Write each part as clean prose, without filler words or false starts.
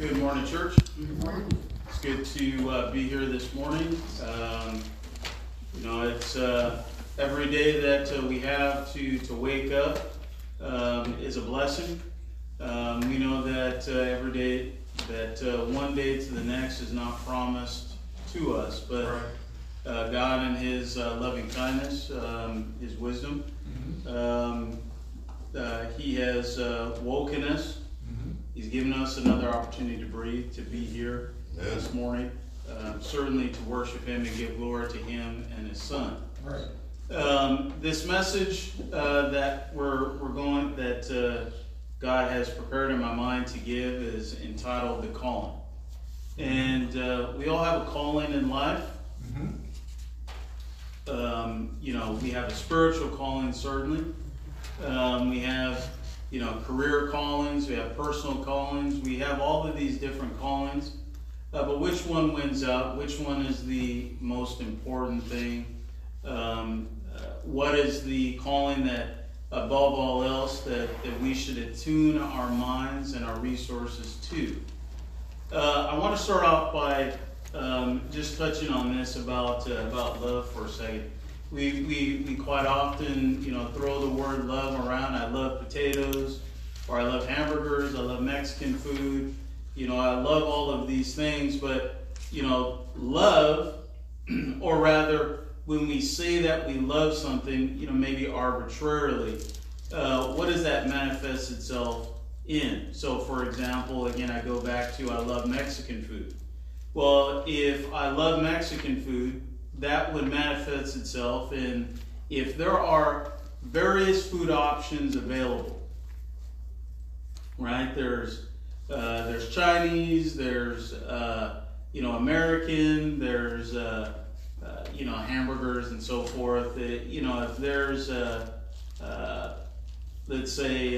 Good morning, church. Good morning. It's good to be here this morning. It's every day that we have to wake up is a blessing. We know that every day that one day to the next is not promised to us, but God in His loving kindness, His wisdom, He has woken us. He's given us another opportunity to breathe, to be here this morning, certainly to worship Him and give glory to Him and His Son. Right. This message that that God has prepared in my mind to give is entitled "The Calling," and we all have a calling in life. We have a spiritual calling, certainly. We have career callings, we have personal callings, we have all of these different callings. But which one wins out? Which one is the most important thing? What is the calling that, above all else, that we should attune our minds and our resources to? I want to start off by just touching on this about love for a second. We quite often, throw the word love around. I love potatoes, or I love hamburgers, I love Mexican food. I love all of these things, but, love, or rather, when we say that we love something, maybe arbitrarily, what does that manifest itself in? So, for example, again, I go back to I love Mexican food. Well, if I love Mexican food, that would manifest itself in if there are various food options available, right? There's Chinese, there's American, there's hamburgers and so forth. If there's let's say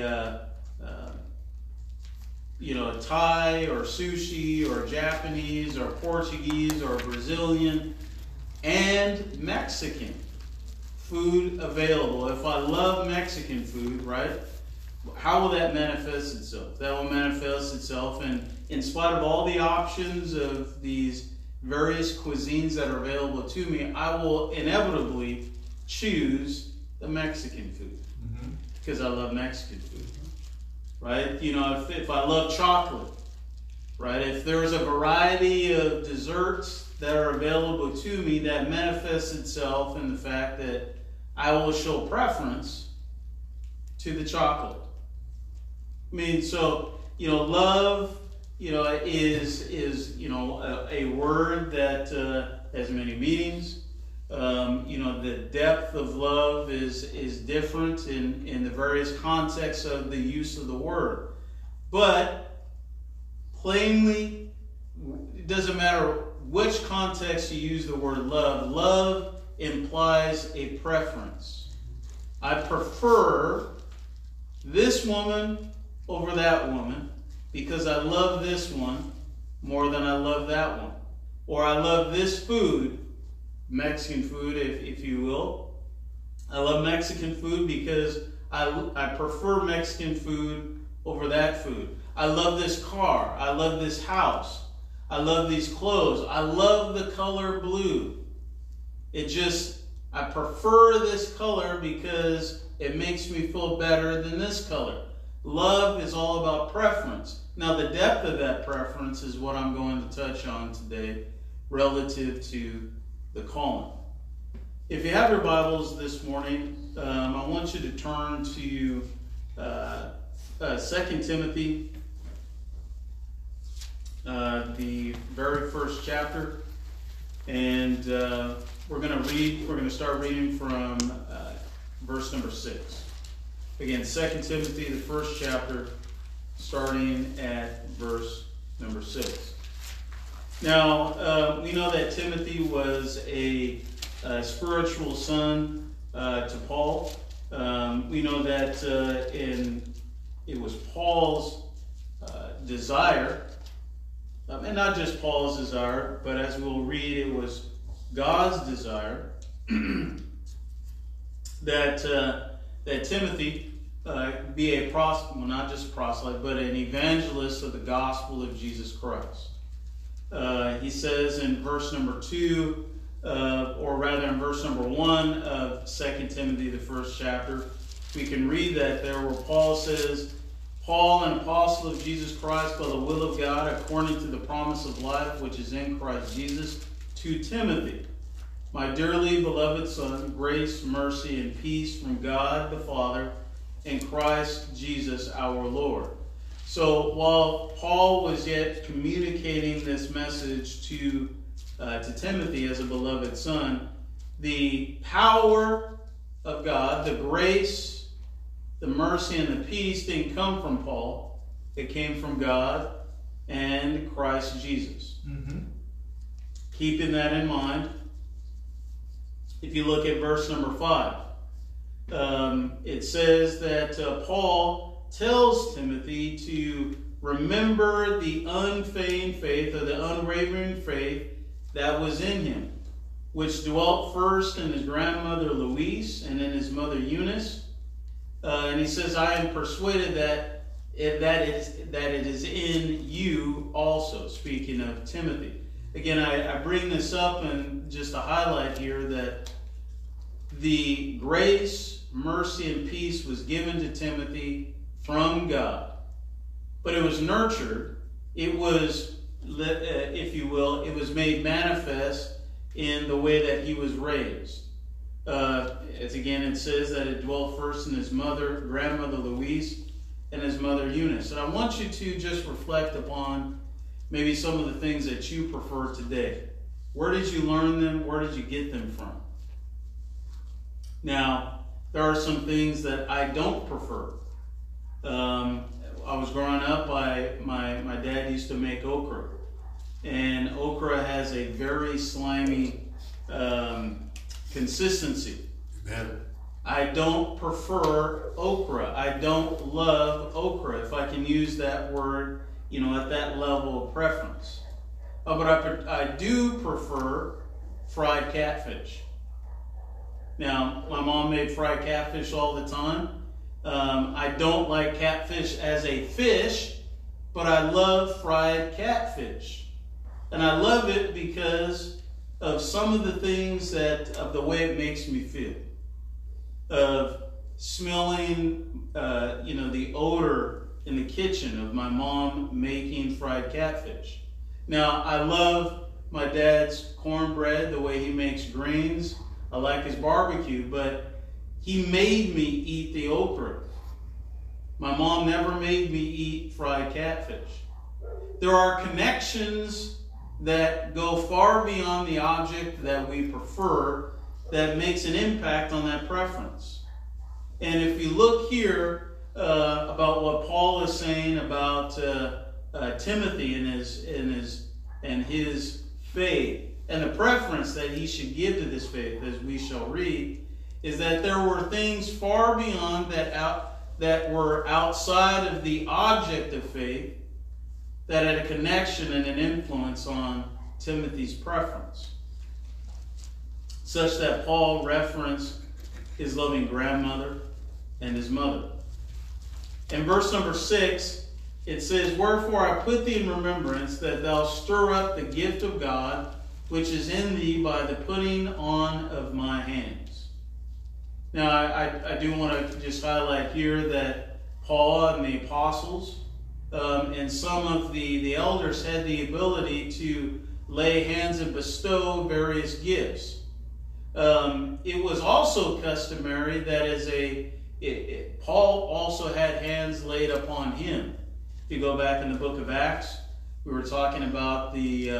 Thai or sushi or Japanese or Portuguese or Brazilian and Mexican food available. If I love Mexican food, right, how will that manifest itself? That will manifest itself in spite of all the options of these various cuisines that are available to me, I will inevitably choose the Mexican food because I love Mexican food, right? If I love chocolate, right, if there's a variety of desserts that are available to me, that manifests itself in the fact that I will show preference to the chocolate. Love, is a word that has many meanings. The depth of love is different in the various contexts of the use of the word. But plainly, it doesn't matter which context you use the word love. Love implies a preference. I prefer this woman over that woman because I love this one more than I love that one. Or I love this food, Mexican food, if you will. I love Mexican food because I prefer Mexican food over that food. I love this car. I love this house. I love these clothes. I love the color blue. I prefer this color because it makes me feel better than this color. Love is all about preference. Now, the depth of that preference is what I'm going to touch on today relative to the calling. If you have your Bibles this morning, I want you to turn to 2 Timothy, the very first chapter, and we're going to start reading from verse number 6. Again, 2 Timothy, the first chapter, starting at verse number 6. Now, we know that Timothy was a spiritual son to Paul. We know that it was Paul's desire, and not just Paul's desire, but as we'll read, it was God's desire that Timothy be a not just a proselyte, but an evangelist of the gospel of Jesus Christ. He says in verse number 2, or rather in verse number 1 of 2 Timothy, the first chapter, we can read that there where Paul says, Paul, an apostle of Jesus Christ by the will of God, according to the promise of life which is in Christ Jesus, to Timothy, my dearly beloved son, grace, mercy, and peace from God the Father and Christ Jesus our Lord. So while Paul was yet communicating this message to Timothy as a beloved son, the power of God, the grace, the mercy, and the peace didn't come from Paul. It came from God and Christ Jesus. Mm-hmm. Keeping that in mind, if you look at verse number 5, it says that Paul tells Timothy to remember the unfeigned faith, or the unwavering faith that was in him, which dwelt first in his grandmother Louise and in his mother Eunice. And he says, I am persuaded that it is in you also, speaking of Timothy. Again, I bring this up and just to highlight here that the grace, mercy, and peace was given to Timothy from God. But it was nurtured. It was, if you will, it was made manifest in the way that he was raised. As again, it says that it dwelt first in his grandmother Louise, and his mother Eunice. And I want you to just reflect upon maybe some of the things that you prefer today. Where did you learn them? Where did you get them from? Now, there are some things that I don't prefer. I was growing up, my dad used to make okra. And okra has a very slimy consistency. Amen. I don't prefer okra. I don't love okra, if I can use that word, at that level of preference. But I do prefer fried catfish. Now, my mom made fried catfish all the time. I don't like catfish as a fish, but I love fried catfish. And I love it because of some of the things of the way it makes me feel. Of smelling, the odor in the kitchen of my mom making fried catfish. Now, I love my dad's cornbread, the way he makes greens. I like his barbecue, but he made me eat the okra. My mom never made me eat fried catfish. There are connections that go far beyond the object that we prefer that makes an impact on that preference. And if you look here about what Paul is saying about Timothy and his faith, and the preference that he should give to this faith, as we shall read, is that there were things far beyond that were outside of the object of faith that had a connection and an influence on Timothy's preference, such that Paul referenced his loving grandmother and his mother. In verse number 6, it says, Wherefore I put thee in remembrance that thou stir up the gift of God, which is in thee by the putting on of my hands. Now, I do want to just highlight here that Paul and the apostles and some of the elders had the ability to lay hands and bestow various gifts. It was also customary that Paul also had hands laid upon him. If you go back in the book of Acts, we were talking about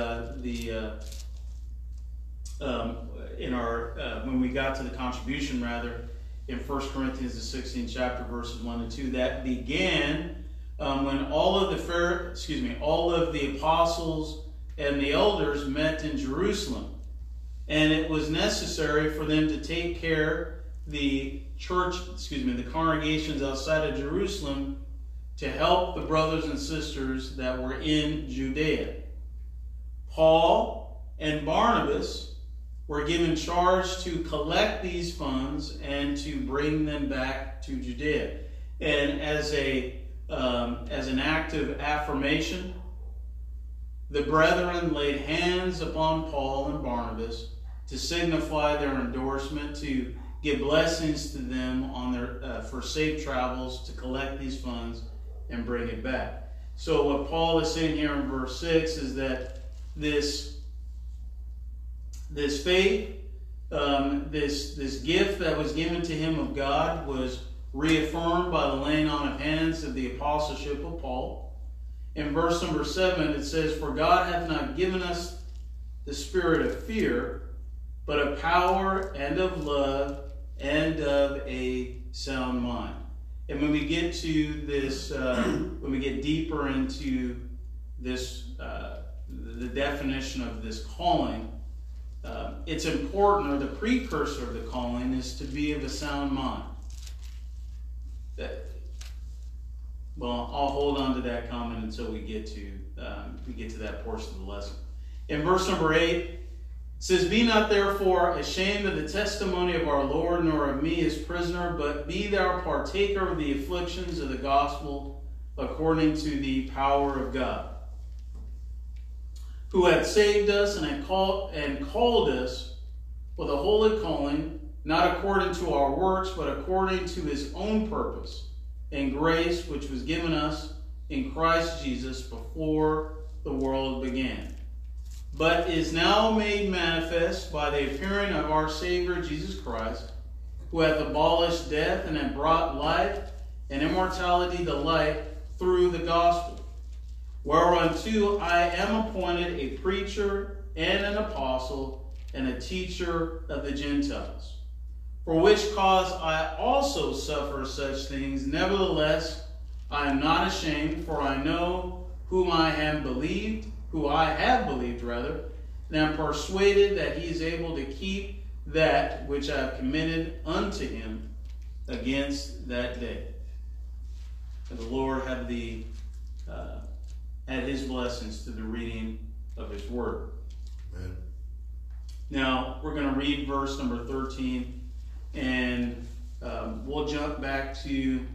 when we got to the contribution, in 1 Corinthians the 16th chapter, verses 1 and 2, that began when all of the apostles and the elders met in Jerusalem. And it was necessary for them to take care the congregations outside of Jerusalem to help the brothers and sisters that were in Judea. Paul and Barnabas were given charge to collect these funds and to bring them back to Judea. And as an act of affirmation, the brethren laid hands upon Paul and Barnabas to signify their endorsement, to give blessings to them on their for safe travels, to collect these funds and bring it back. So what Paul is saying here in verse 6 is that this faith, this gift that was given to him of God was reaffirmed by the laying on of hands of the apostleship of Paul. In verse number 7 it says, "For God hath not given us the spirit of fear, but of power and of love and of a sound mind." And when we get to this, when we get deeper into this, the definition of this calling, it's important, or the precursor of the calling is to be of a sound mind. Well, I'll hold on to that comment until we get to that portion of the lesson. In verse number 8, it says, "Be not therefore ashamed of the testimony of our Lord, nor of me his prisoner, but be thou partaker of the afflictions of the gospel according to the power of God, who hath saved us and called us with a holy calling, not according to our works, but according to his own purpose and grace, which was given us in Christ Jesus before the world began, but is now made manifest by the appearing of our Savior Jesus Christ, who hath abolished death and hath brought life and immortality to light through the gospel, whereunto I am appointed a preacher and an apostle and a teacher of the Gentiles. For which cause I also suffer such things. Nevertheless, I am not ashamed, for I know who I have believed, and am persuaded that he is able to keep that which I have committed unto him against that day." And the Lord have add his blessings to the reading of his word. Amen. Now, we're going to read verse number 13, and we'll jump back to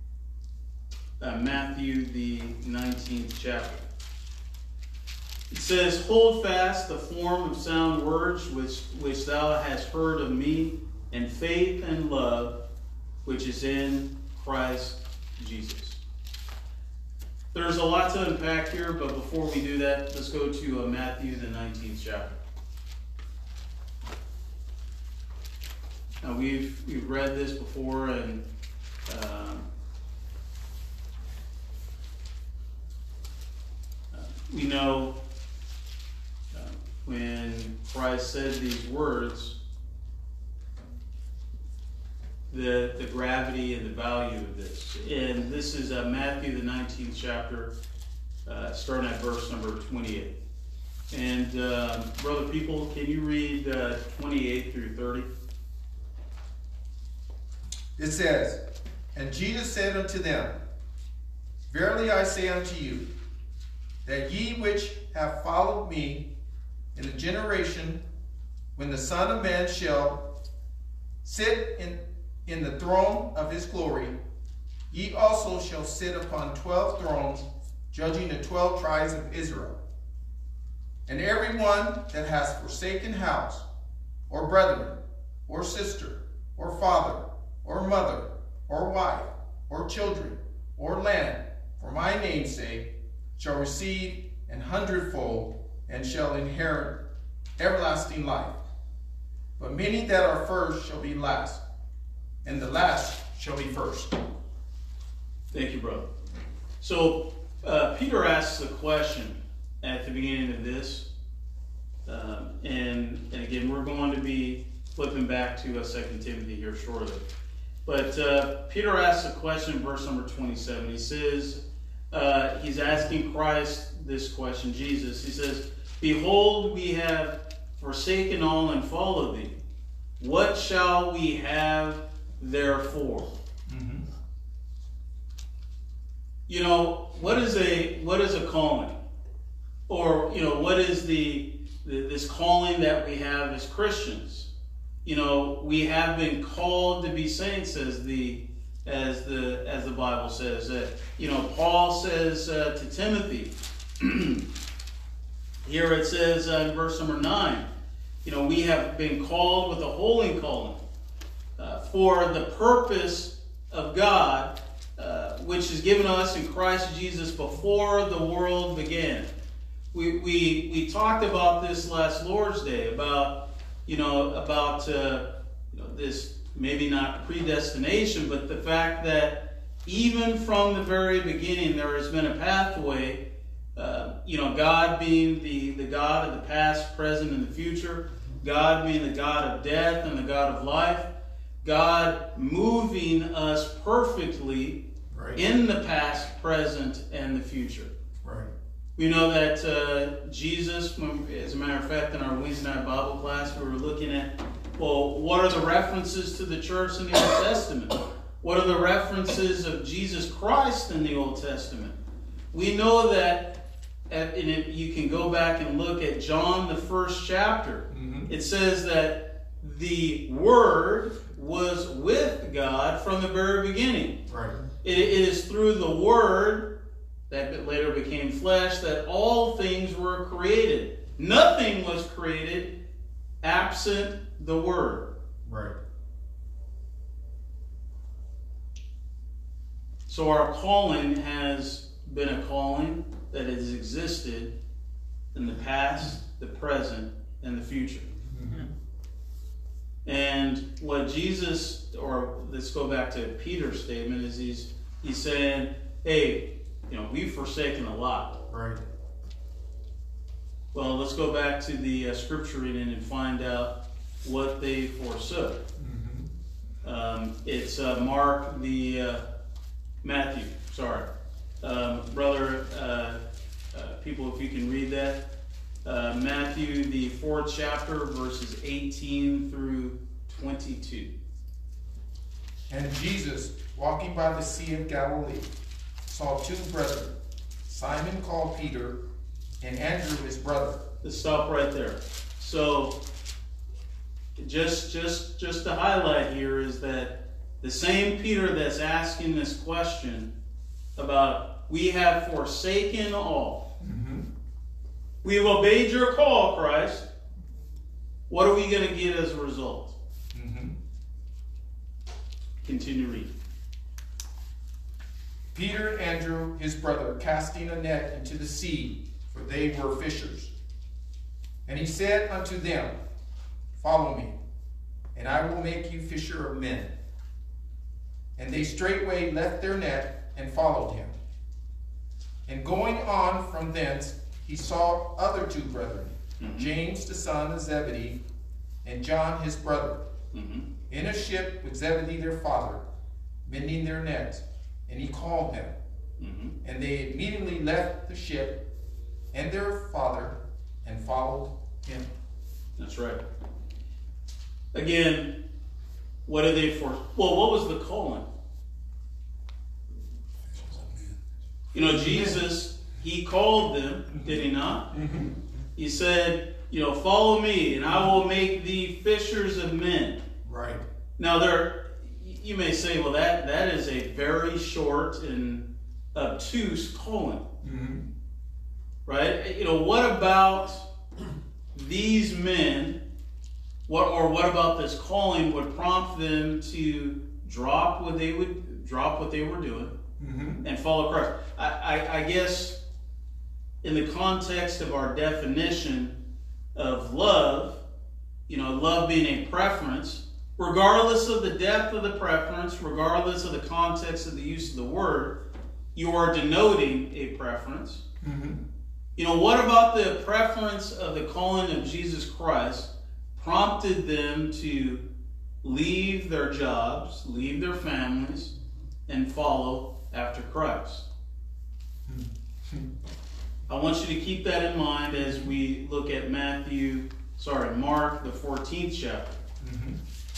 Matthew, the 19th chapter. It says, "Hold fast the form of sound words which thou hast heard of me, and faith and love which is in Christ Jesus." There's a lot to unpack here, but before we do that, let's go to Matthew, the 19th chapter. Now, we've read this before, and we know when Christ said these words, the gravity and the value of this. And this is Matthew, the 19th chapter, starting at verse number 28. And brother people, can you read 28 through 30? It says, "And Jesus said unto them, Verily I say unto you, that ye which have followed me in the generation when the Son of Man shall sit in the throne of his glory, ye also shall sit upon 12 thrones, judging the 12 tribes of Israel. And every one that has forsaken house, or brethren, or sister, or father, or mother, or wife, or children, or land, for my name's sake, shall receive an hundredfold, and shall inherit everlasting life. But many that are first shall be last, and the last shall be first." Thank you, brother. So, Peter asks a question at the beginning of this. And again, we're going to be flipping back to 2 Timothy here shortly. But Peter asks a question in verse number 27. He says, he's asking Christ this question, Jesus. He says, "Behold, we have forsaken all and followed thee. What shall we have therefore?" Mm-hmm. You know, what is a calling? Or, you know, what is this calling that we have as Christians? You know, we have been called to be saints, as the as the Bible says. Paul says to Timothy, here it says in verse number 9, we have been called with a holy calling for the purpose of God, which is given us in Christ Jesus before the world began. We talked about this last Lord's Day about this, maybe not predestination, but the fact that even from the very beginning there has been a pathway. God being the God of the past, present, and the future. God being the God of death and the God of life. God moving us perfectly in the past, present, and the future. Right. We know that Jesus, as a matter of fact, in our Wednesday night Bible class, we were looking at, what are the references to the church in the Old Testament? What are the references of Jesus Christ in the Old Testament? We know that, and you can go back and look at John, the 1st chapter. Mm-hmm. It says that the Word was with God from the very beginning. Right. It is through the Word that later became flesh that all things were created. Nothing was created absent the Word. Right. So our calling has been a calling that has existed in the past, the present, and the future. Mm-hmm. And what Jesus, or let's go back to Peter's statement, is he's saying, hey, we've forsaken a lot. Right. Well, let's go back to the scripture reading and find out what they forsook. Mm-hmm. It's Matthew. Sorry. Brother, people, if you can read that. Matthew, the 4th chapter, verses 18 through 22. And Jesus, walking by the Sea of Galilee, saw two brethren, Simon called Peter, and Andrew his brother. Let's stop right there. So, just to highlight here is that the same Peter that's asking this question about, we have forsaken all. Mm-hmm. We've obeyed your call, Christ. What are we going to get as a result? Mm-hmm. Continue reading. Peter and Andrew, his brother, casting a net into the sea, for they were fishers. And he said unto them, Follow me, and I will make you fisher of men. And they straightway left their net and followed him. And going on from thence, he saw other two brethren, mm-hmm. James the son of Zebedee, and John his brother, mm-hmm. in a ship with Zebedee their father, mending their nets. And he called them. Mm-hmm. And they immediately left the ship and their father and followed him. That's right. Again, what did they what was the calling? Jesus, he called them, did he not? Mm-hmm. He said, follow me and I will make thee fishers of men. Right. Now you may say, well, that is a very short and obtuse calling. Mm-hmm. Right? What about these men, what about this calling would prompt them to drop what they were doing, mm-hmm. and follow Christ? I guess in the context of our definition of love, love being a preference, regardless of the depth of the preference, regardless of the context of the use of the word, you are denoting a preference. Mm-hmm. What about the preference of the calling of Jesus Christ prompted them to leave their jobs, leave their families, and follow after Christ? I want you to keep that in mind as we look at Mark, the 14th chapter. Mm-hmm.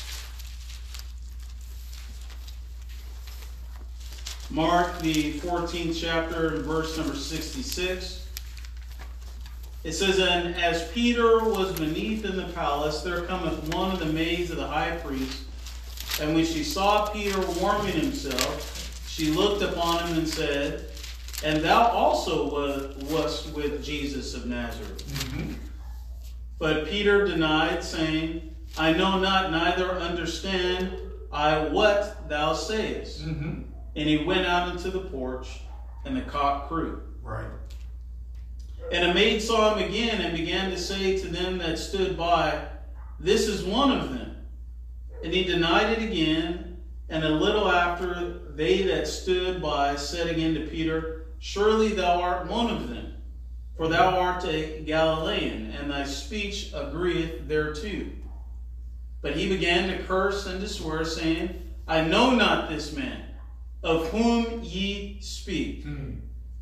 Mark, the 14th chapter, verse number 66. It says, And as Peter was beneath in the palace, there cometh one of the maids of the high priest, And when she saw Peter warming himself, she looked upon him and said, "And thou also wast with Jesus of Nazareth." Mm-hmm. But Peter denied, saying, "I know not, neither understand I what thou sayest." Mm-hmm. And he went out into the porch, and the cock crew. Right. And a maid saw him again, and began to say to them that stood by, "This is one of them." And he denied it again. And a little after, they that stood by said again to Peter, "Surely thou art one of them, for thou art a Galilean, and thy speech agreeth thereto." But he began to curse and to swear, saying, "I know not this man, of whom ye speak." Mm.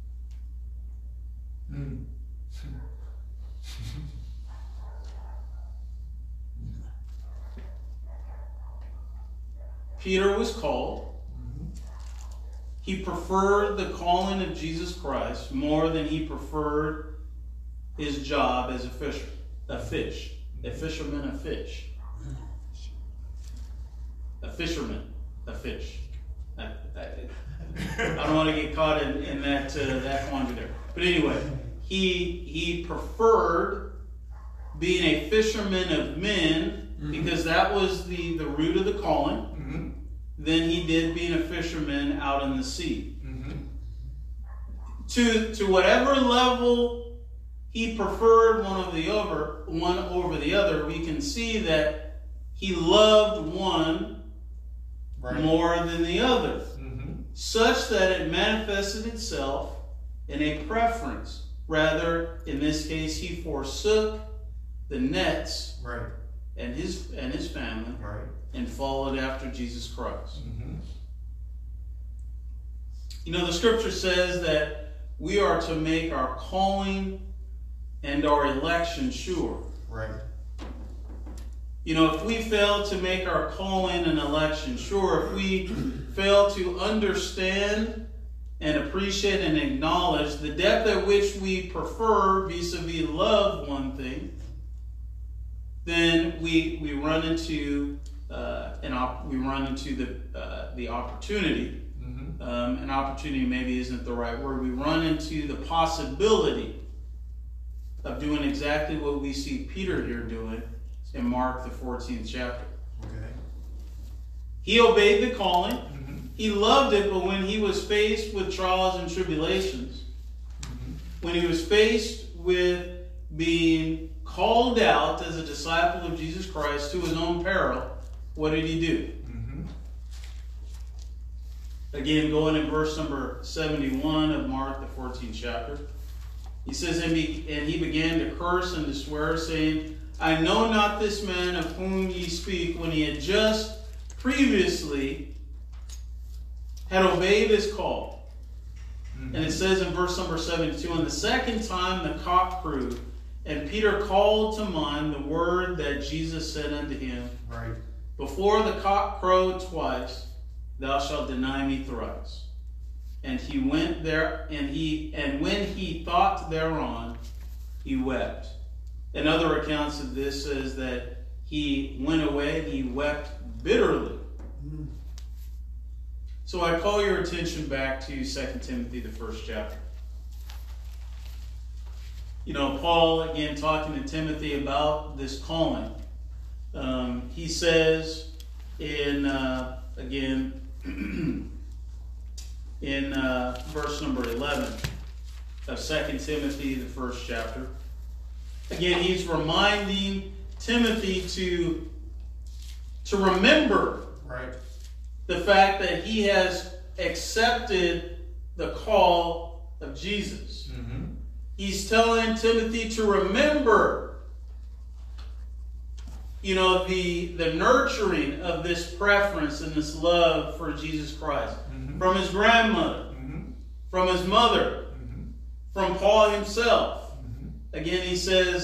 Mm. Peter was called. He preferred the calling of Jesus Christ more than he preferred his job as a fisherman of fish. A fisherman of fish. A fisherman of fish. I don't want to get caught in that quandary there. But anyway, he preferred being a fisherman of men, because that was the root of the calling, than he did being a fisherman out in the sea. To whatever level he preferred one over the other, we can see that he loved one more than the other, such that it manifested itself in a preference. Rather, in this case, he forsook the nets and his family and followed after Jesus Christ. You know, the scripture says that we are to make our calling and our election sure. You know, if we fail to make our calling and election sure, if we fail to understand and appreciate and acknowledge the depth at which we prefer vis-a-vis love one thing, then we run into the opportunity. An opportunity maybe isn't the right word. We run into the possibility of doing exactly what we see Peter here doing in Mark the 14th chapter. He obeyed the calling. He loved it, but when he was faced with trials and tribulations, when he was faced with being called out as a disciple of Jesus Christ to his own peril, what did he do? Again, going in verse number 71 of Mark, the 14th chapter, he says, and he began to curse and to swear, saying, "I know not this man of whom ye speak," when he had just previously had obeyed his call. And it says in verse number 72, "And the second time the cock crew, and Peter called to mind the word that Jesus said unto him, Before the cock crowed twice, thou shalt deny me thrice. And he went there, and when he thought thereon, he wept." And other accounts of this says that he went away and he wept bitterly. So I call your attention back to 2 Timothy, the 1st chapter. You know, Paul, again, talking to Timothy about this calling. He says in verse number 11 of 2 Timothy, the 1st chapter. Again, he's reminding Timothy to remember the fact that he has accepted the call of Jesus. He's telling Timothy to remember, you know, the nurturing of this preference and this love for Jesus Christ from his grandmother, from his mother, from Paul himself. Again, he says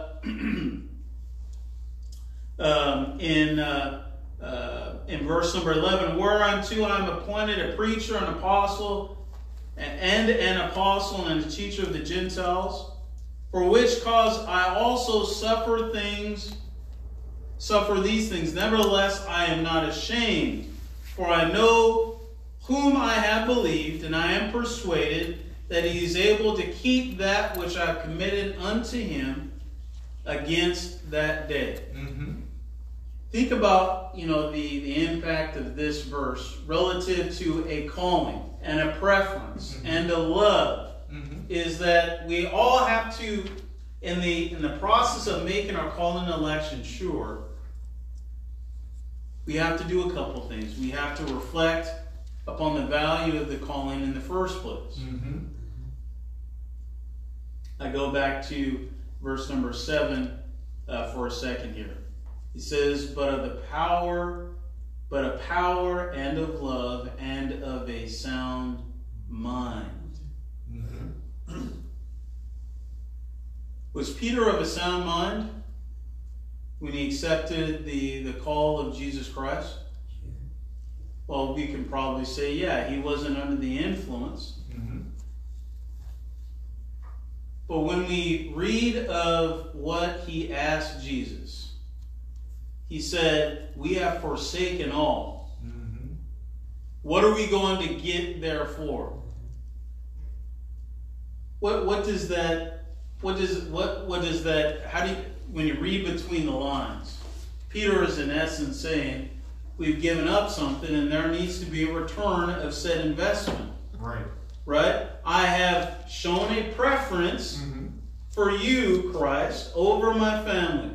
in verse number 11, "Whereunto I am appointed a preacher, an apostle, and an apostle and a teacher of the Gentiles, for which cause I also suffer things suffer these things. Nevertheless, I am not ashamed, for I know whom I have believed, and I am persuaded that he is able to keep that which I have committed unto him against that day. Mm-hmm. Think about, the impact of this verse relative to a calling and a preference and a love. Is that we all have to, in the process of making our calling and election sure, we have to do a couple things. We have to reflect upon the value of the calling in the first place. Mm-hmm. I go back to verse number 7 for a second here. He says, but a power and of love and of a sound mind. Mm-hmm. Was Peter of a sound mind when he accepted the call of Jesus Christ? Well, we can probably say, yeah, he wasn't under the influence. Mm-hmm. But when we read of what he asked Jesus, he said, we have forsaken all. Mm-hmm. What are we going to get there for? What does that, how do you, when you read between the lines, Peter is in essence saying, we've given up something and there needs to be a return of said investment. Right. Right? I have shown a preference for you, Christ, over my family.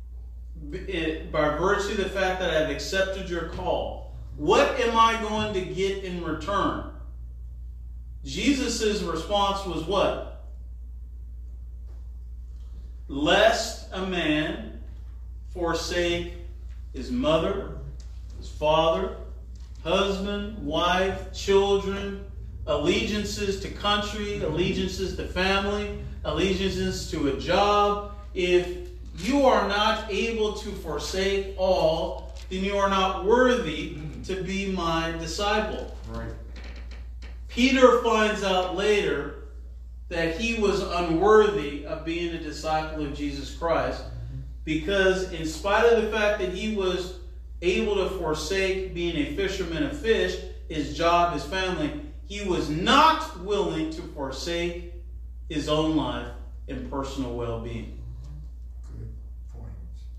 By virtue of the fact that I've accepted your call. What am I going to get in return? Jesus' response was what? Lest a man forsake his mother, his father, husband, wife, children, allegiances to country, allegiances to family, allegiances to a job. If you are not able to forsake all, then you are not worthy to be my disciple. Right. Peter finds out later that he was unworthy of being a disciple of Jesus Christ because in spite of the fact that he was able to forsake being a fisherman of fish, his job, his family, he was not willing to forsake his own life and personal well-being. Good point.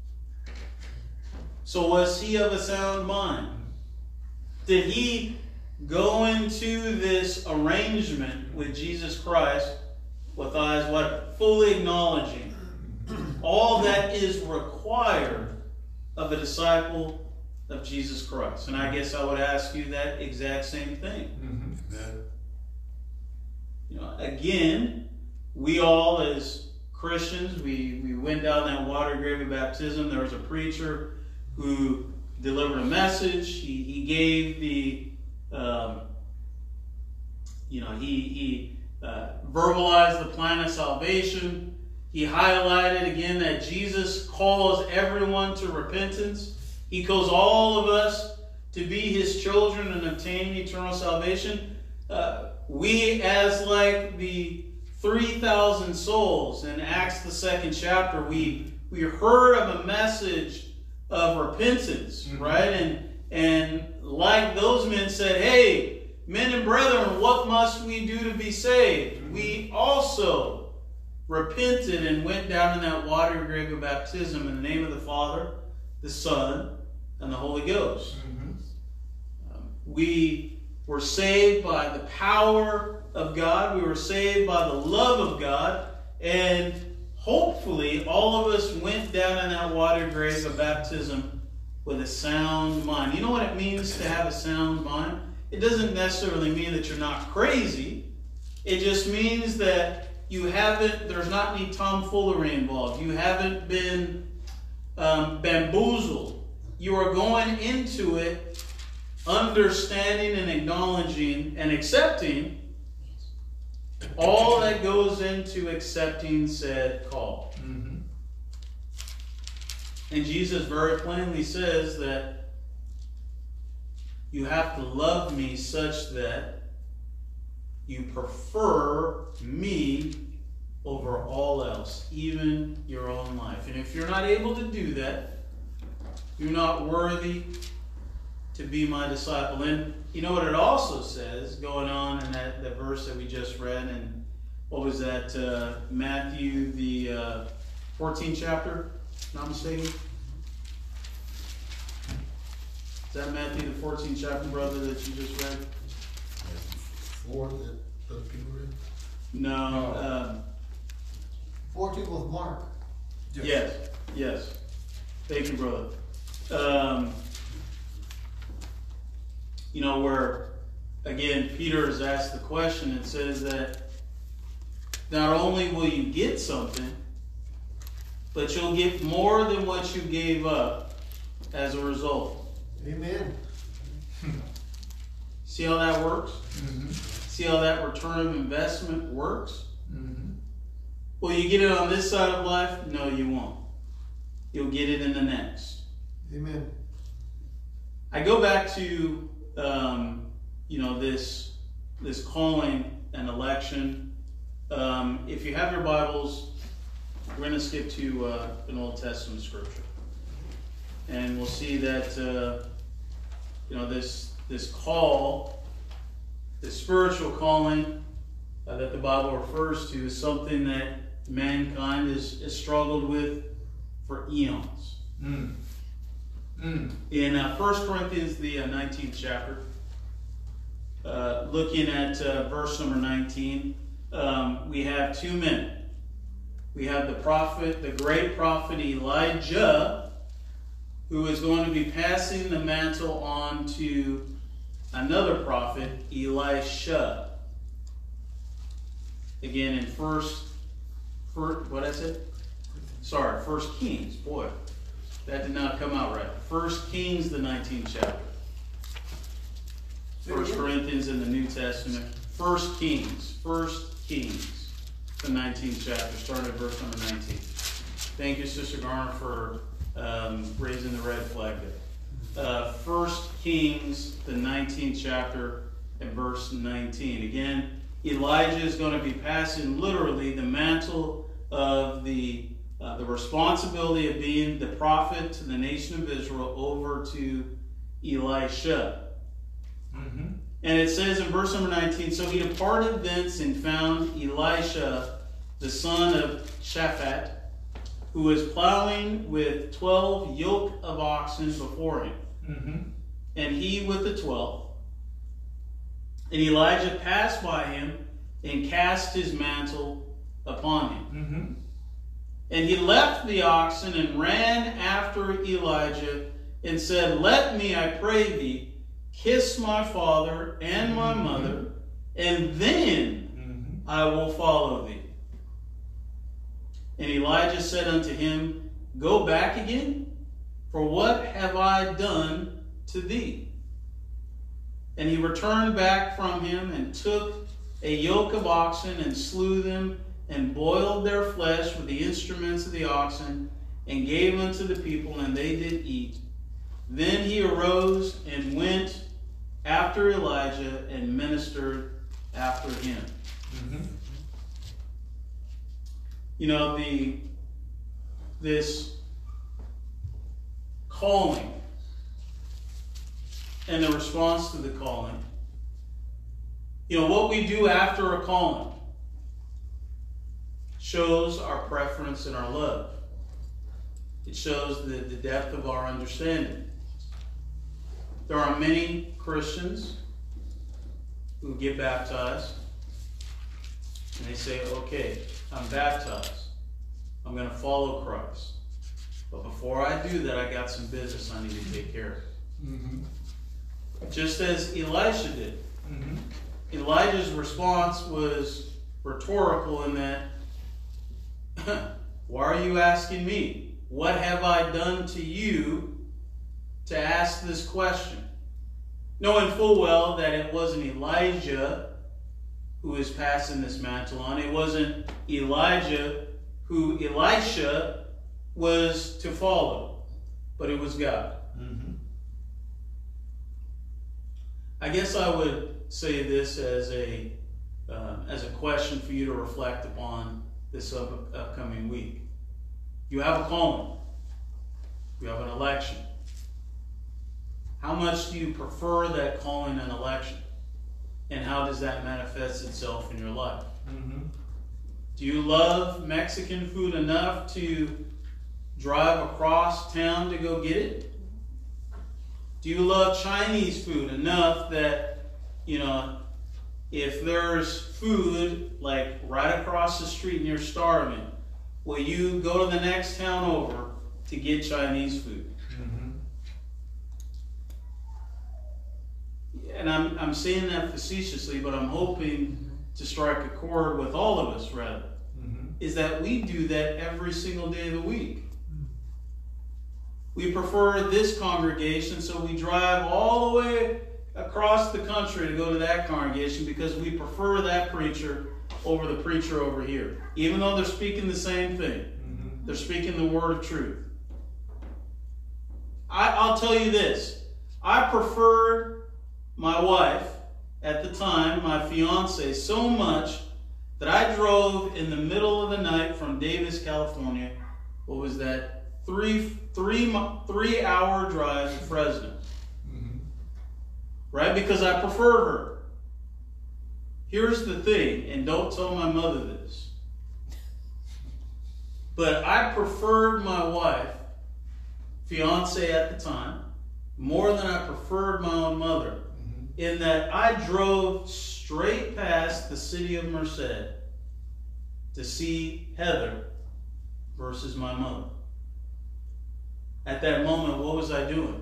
So was he of a sound mind? Did he go into this arrangement with Jesus Christ with eyes what? Fully acknowledging all that is required of a disciple of Jesus Christ? And I guess I would ask you that exact same thing. Again, we all as Christians, we went down that water grave of baptism. There was a preacher who delivered a message. He gave he verbalized the plan of salvation. He highlighted again that Jesus calls everyone to repentance. He calls all of us to be his children and obtain eternal salvation. We, as like the 3,000 souls in Acts the 2nd chapter, we heard of a message of repentance, right? And like those men said, hey, men and brethren, what must we do to be saved? We also repented and went down in that water grave of baptism in the name of the Father, the Son, and the Holy Ghost. We were saved by the power of God. We were saved by the love of God. And hopefully all of us went down in that water grave of baptism with a sound mind. You know what it means to have a sound mind? It doesn't necessarily mean that you're not crazy. It just means that there's not any tomfoolery involved. You haven't been bamboozled. You are going into it understanding and acknowledging and accepting all that goes into accepting said call. And Jesus very plainly says that you have to love me such that you prefer me over all else, even your own life. And if you're not able to do that, You're not worthy to be my disciple. And you know what it also says, going on in that verse that we just read, and what was that, Matthew, the 14th chapter, if I'm not mistaken? Is that Matthew, the 14th chapter, brother, that you just read? 4 that other people read? No. 14 with Mark. Yes. Thank you, brother. You know, where, again, Peter has asked the question, it says that not only will you get something, but you'll get more than what you gave up as a result. Amen. See how that works? Mm-hmm. See how that return of investment works? Mm-hmm. Will you get it on this side of life? No, you won't. You'll get it in the next. Amen. I go back to this calling and election. If you have your Bibles, we're going to skip to an Old Testament scripture, and we'll see that this call, this spiritual calling that the Bible refers to, is something that mankind has struggled with for eons. In 1 Corinthians, the 19th chapter, looking at verse number 19, we have two men. We have the prophet, the great prophet Elijah, who is going to be passing the mantle on to another prophet, Elisha. Again, in First Kings. Boy, that did not come out right. 1 Kings, the 19th chapter. 1 Corinthians in the New Testament. 1 Kings, the 19th chapter, starting at verse number 19. Thank you, Sister Garner, for raising the red flag there. 1 Kings, the 19th chapter, and verse 19. Again, Elijah is going to be passing literally the mantle of the responsibility of being the prophet to the nation of Israel over to Elisha. Mm-hmm. And it says in verse number 19, so he departed thence and found Elisha, the son of Shaphat, who was plowing with 12 yoke of oxen before him, and he with the 12. And Elijah passed by him and cast his mantle upon him. And he left the oxen and ran after Elijah and said, let me, I pray thee, kiss my father and my mother, and then I will follow thee. And Elijah said unto him, go back again, for what have I done to thee? And he returned back from him and took a yoke of oxen and slew them and boiled their flesh with the instruments of the oxen and gave unto the people, and they did eat. Then he arose and went after Elijah and ministered after him. You know, this calling and the response to the calling. You know, what we do after a calling shows our preference and our love. It shows the depth of our understanding. There are many Christians who get baptized and they say, okay, I'm baptized. I'm going to follow Christ. But before I do that, I got some business I need to take care of. Just as Elisha did. Elijah's response was rhetorical in that, why are you asking me? What have I done to you to ask this question? Knowing full well that it wasn't Elijah who was passing this mantle on. It wasn't Elijah who Elisha was to follow, but it was God. I guess I would say this as a question for you to reflect upon this upcoming week. You have a calling. You have an election. how much do you prefer that calling and election? And how does that manifest itself in your life? Mm-hmm. Do you love Mexican food enough to drive across town to go get it? Do you love Chinese food enough that, you know, if there's food like right across the street and you're starving, will you go to the next town over to get Chinese food? Mm-hmm. And I'm saying that facetiously, but I'm hoping to strike a chord with all of us, rather, is that we do that every single day of the week. We prefer this congregation, so we drive all the way across the country to go to that congregation because we prefer that preacher over the preacher over here. Even though they're speaking the same thing. They're speaking the word of truth. I'll tell you this. I preferred my wife at the time, my fiance, so much that I drove in the middle of the night from Davis, California. What was that? 3-hour drive to Fresno. Right? Because I preferred her. Here's the thing, and don't tell my mother this, but I preferred my wife, fiance at the time, more than I preferred my own mother, in that I drove straight past the city of Merced to see Heather versus my mother. At that moment, what was I doing?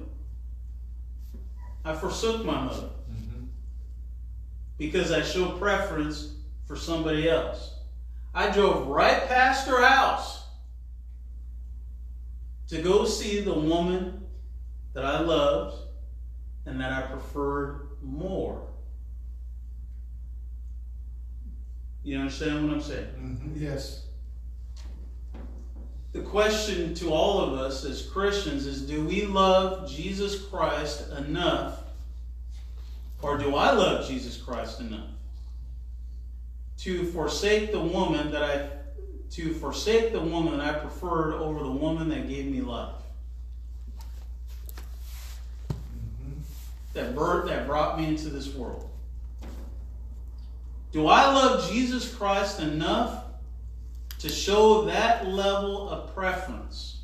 I forsook my mother because I showed preference for somebody else. I drove right past her house to go see the woman that I loved and that I preferred more. You understand what I'm saying? Yes. The question to all of us as Christians is, do we love Jesus Christ enough, or do I love Jesus Christ enough to forsake the woman that I preferred over the woman that gave me life? That brought me into this world. Do I love Jesus Christ enough to show that level of preference?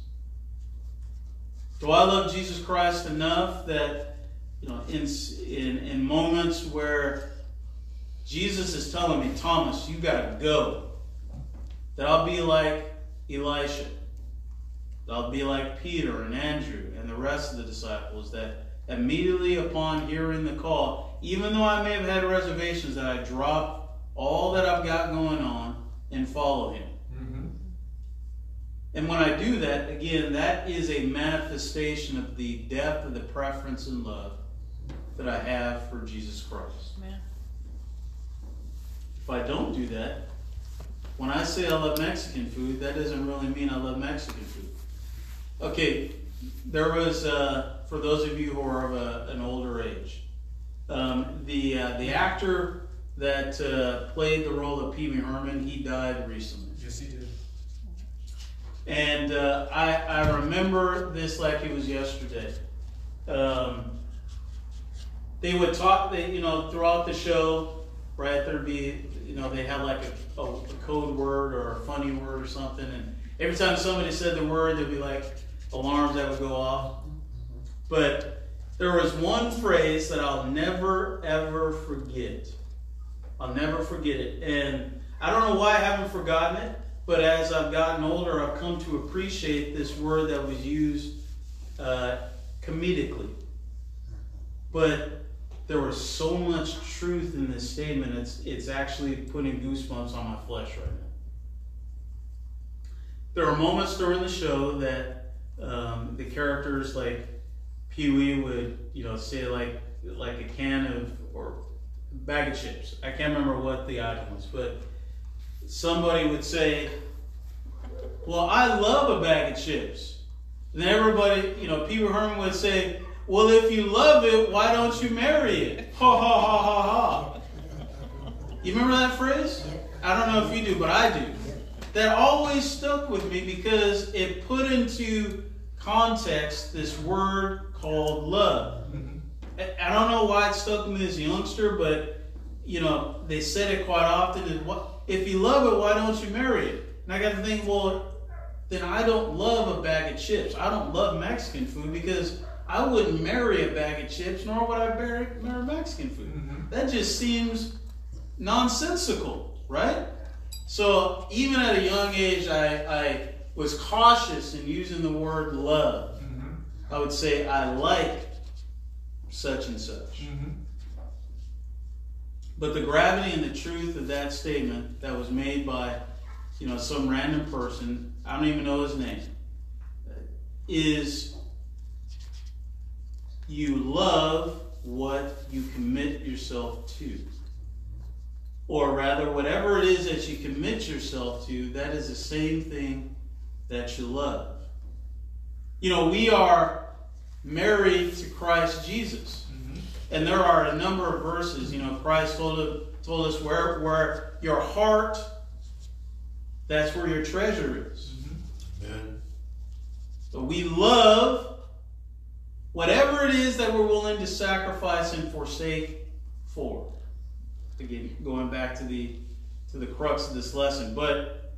Do I love Jesus Christ enough that, you know, in moments where Jesus is telling me, Thomas, you got to go, that I'll be like Elisha, that I'll be like Peter and Andrew and the rest of the disciples, that immediately upon hearing the call, even though I may have had reservations, that I drop all that I've got going on and follow him. And when I do that, again, that is a manifestation of the depth of the preference and love that I have for Jesus Christ. Amen. If I don't do that, when I say I love Mexican food, that doesn't really mean I love Mexican food. Okay, there was, for those of you who are of an older age, the actor that played the role of Pee Wee Herman, he died recently. Yes, he did. And I remember this like it was yesterday. They would talk, throughout the show, right? There'd be, they had like a code word or a funny word or something. And every time somebody said the word, there'd be like alarms that would go off. But there was one phrase that I'll never, ever forget. I'll never forget it. And I don't know why I haven't forgotten it. But as I've gotten older, I've come to appreciate this word that was used comedically. But there was so much truth in this statement, it's actually putting goosebumps on my flesh right now. There are moments during the show that the characters like Pee-wee would, say like a can of, or bag of chips. I can't remember what the item was, but somebody would say, well, I love a bag of chips. And everybody, Pee-wee Herman would say, well, if you love it, why don't you marry it? Ha, ha, ha, ha, ha. You remember that phrase? I don't know if you do, but I do. That always stuck with me because it put into context this word called love. I don't know why it stuck with me as a youngster, but they said it quite often. If you love it, why don't you marry it? And I got to think, well, then I don't love a bag of chips. I don't love Mexican food because I wouldn't marry a bag of chips, nor would I marry Mexican food. That just seems nonsensical, right? So even at a young age, I was cautious in using the word love. I would say I like such and such. But the gravity and the truth of that statement that was made by some random person, I don't even know his name, is you love what you commit yourself to. Or rather, whatever it is that you commit yourself to, that is the same thing that you love. We are married to Christ Jesus. And there are a number of verses. Christ told us where your heart, that's where your treasure is. Amen. So we love whatever it is that we're willing to sacrifice and forsake for. Again, going back to the crux of this lesson. But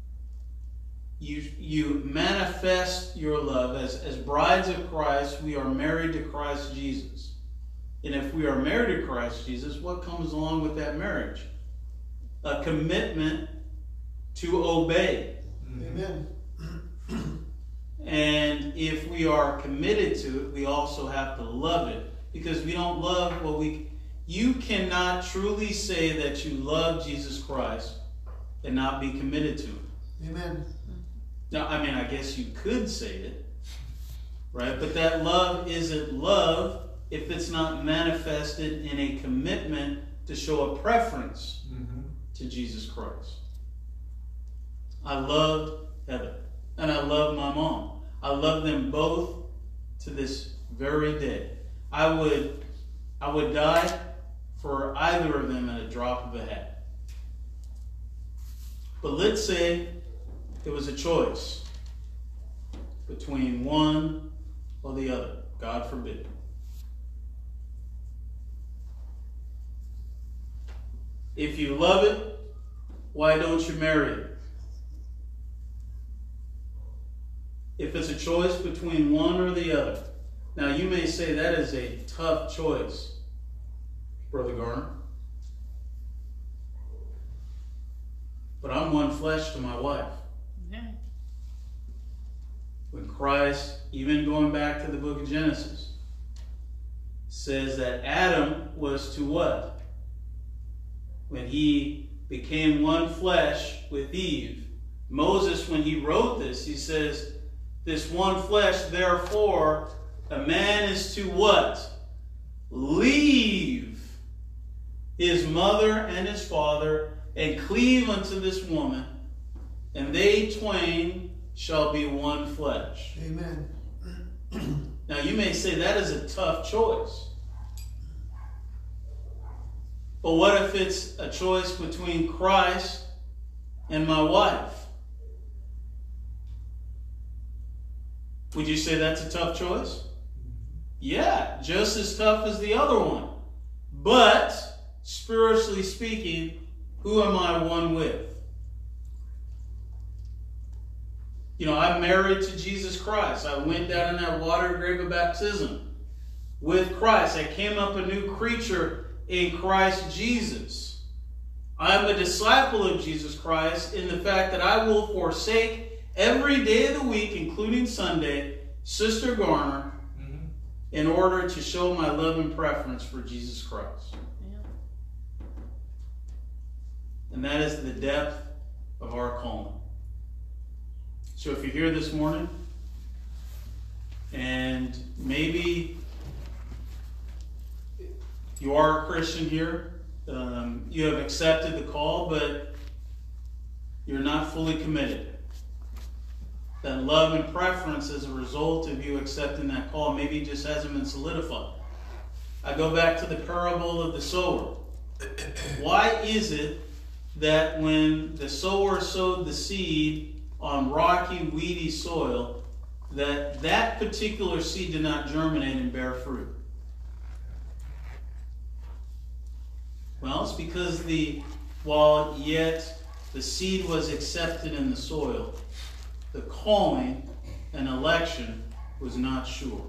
you manifest your love. As brides of Christ, we are married to Christ Jesus. And if we are married to Christ Jesus, what comes along with that marriage? A commitment to obey. Amen. And if we are committed to it, we also have to love it. Because we don't love you cannot truly say that you love Jesus Christ and not be committed to him. Amen. Now, I guess you could say it, right? But that love isn't love if it's not manifested in a commitment to show a preference to Jesus Christ. I loved Heather, and I love my mom. I love them both to this very day. I would die for either of them at a drop of a hat. But let's say it was a choice between one or the other. God forbid. If you love it, why don't you marry it? If it's a choice between one or the other. Now you may say that is a tough choice, Brother Garner. But I'm one flesh to my wife. When Christ, even going back to the book of Genesis, says that Adam was to what? When he became one flesh with Eve. Moses, when he wrote this, he says, this one flesh, therefore, a man is to what? Leave his mother and his father, and cleave unto this woman, and they twain shall be one flesh. Amen. Now you may say that is a tough choice. But what if it's a choice between Christ and my wife? Would you say that's a tough choice? Yeah, just as tough as the other one. But, spiritually speaking, who am I one with? I'm married to Jesus Christ. I went down in that water grave of baptism with Christ. I came up a new creature in Christ Jesus. I'm a disciple of Jesus Christ in the fact that I will forsake every day of the week, including Sunday, Sister Garner, in order to show my love and preference for Jesus Christ. Yeah. And that is the depth of our calling. So if you're here this morning, and maybe you are a Christian here, you have accepted the call, but you're not fully committed. That love and preference as a result of you accepting that call maybe just hasn't been solidified. I go back to the parable of the sower. Why is it that when the sower sowed the seed on rocky, weedy soil, that that particular seed did not germinate and bear fruit? Well, it's because while yet the seed was accepted in the soil, the calling and election was not sure.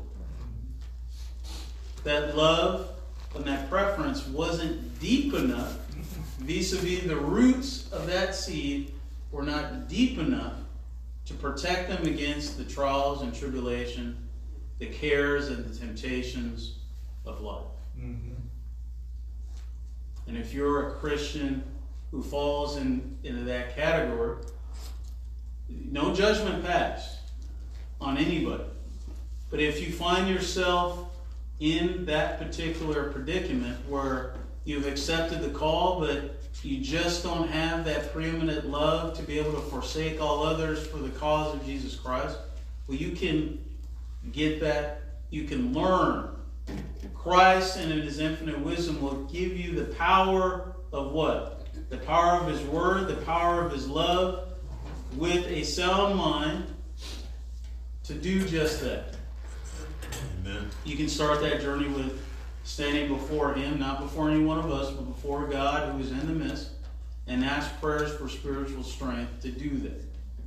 That love and that preference wasn't deep enough, vis-a-vis the roots of that seed were not deep enough to protect them against the trials and tribulation, the cares and the temptations of life. Mm-hmm. And if you're a Christian who falls into that category, no judgment passed on anybody. But if you find yourself in that particular predicament where you've accepted the call, but you just don't have that preeminent love to be able to forsake all others for the cause of Jesus Christ, well, you can get that. You can learn. Christ, and in His infinite wisdom, will give you the power of what? The power of His Word, the power of His love, with a sound mind to do just that. Amen. You can start that journey with standing before Him, not before any one of us, but before God who is in the midst, and ask prayers for spiritual strength to do that.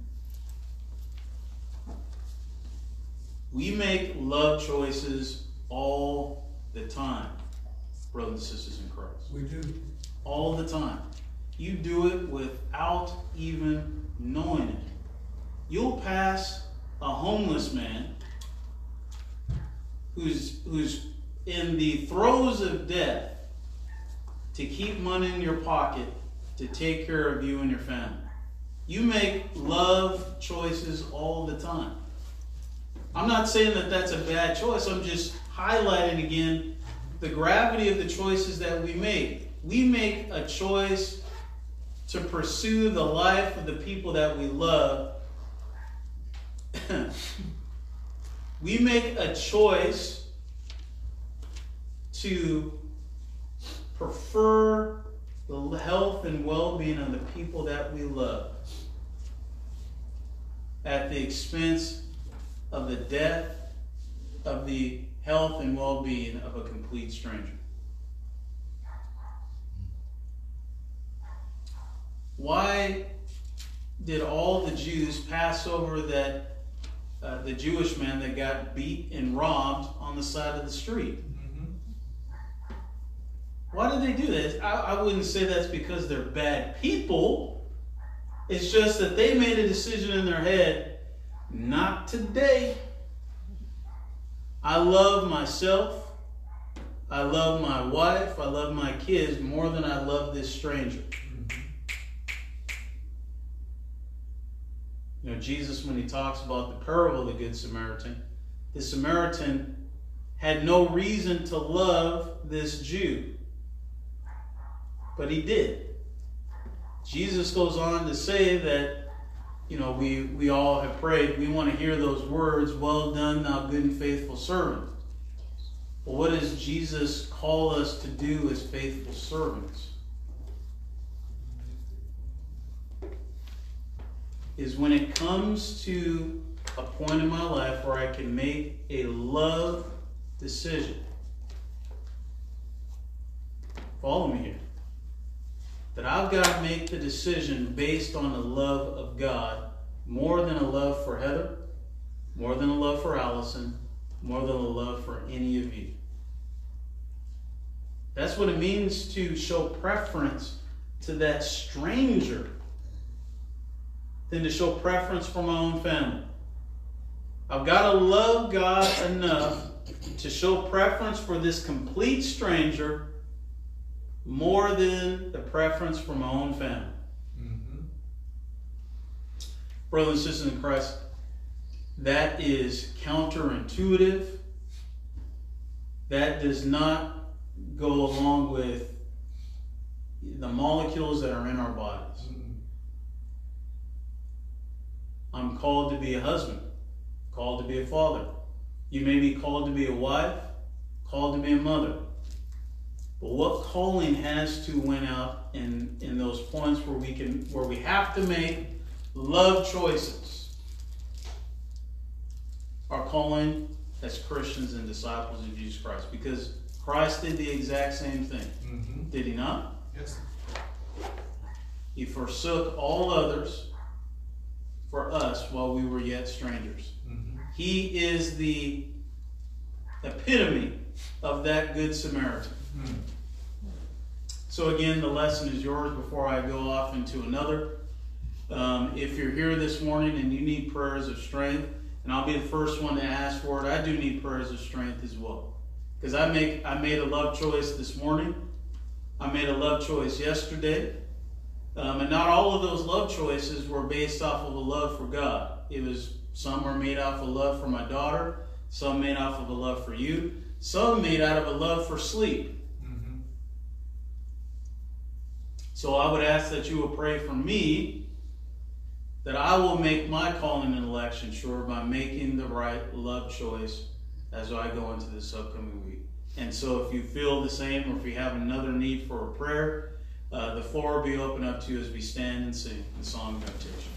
We make love choices all the time, brothers and sisters in Christ. We do. All the time. You do it without even knowing it. You'll pass a homeless man who's in the throes of death to keep money in your pocket to take care of you and your family. You make love choices all the time. I'm not saying that that's a bad choice. I'm just highlighting again the gravity of the choices that we make. We make a choice to pursue the life of the people that we love. We make a choice to prefer the health and well-being of the people that we love at the expense of the death of the health and well-being of a complete stranger. Why did all the Jews pass over that the Jewish man that got beat and robbed on the side of the street? Why did they do this? I wouldn't say that's because they're bad people. It's just that they made a decision in their head, not today. I love myself. I love my wife. I love my kids more than I love this stranger. You know, Jesus, when He talks about the parable of the Good Samaritan, the Samaritan had no reason to love this Jew. But he did. Jesus goes on to say that, you know, we all have prayed. We want to hear those words, "Well done, thou good and faithful servant." Well, what does Jesus call us to do as faithful servants? Is when it comes to a point in my life where I can make a love decision. Follow me here. That I've got to make the decision based on the love of God more than a love for Heather, more than a love for Allison, more than a love for any of you. That's what it means to show preference to that stranger than to show preference for my own family. I've got to love God enough to show preference for this complete stranger more than the preference for my own family. Brothers and sisters in Christ, that is counterintuitive. That does not go along with the molecules that are in our bodies. I'm called to be a husband, called to be a father. You may be called to be a wife, called to be a mother. But what calling has to win out in those points where we have to make love choices. calling as Christians and disciples of Jesus Christ. Because Christ did the exact same thing. Mm-hmm. Did he not? Yes. He forsook all others for us while we were yet strangers. Mm-hmm. He is the epitome of that Good Samaritan. Mm-hmm. So again, the lesson is yours before I go off into another. If you're here this morning and you need prayers of strength, and I'll be the first one to ask for it, I do need prayers of strength as well. Because I made a love choice this morning. I made a love choice yesterday. And not all of those love choices were based off of a love for God. Some were made off of love for my daughter, some made off of a love for you, some made out of a love for sleep. Mm-hmm. So I would ask that you will pray for me, that I will make my calling and election sure by making the right love choice as I go into this upcoming week. And so if you feel the same, or if you have another need for a prayer, the floor will be open up to you as we stand and sing the song of invitation.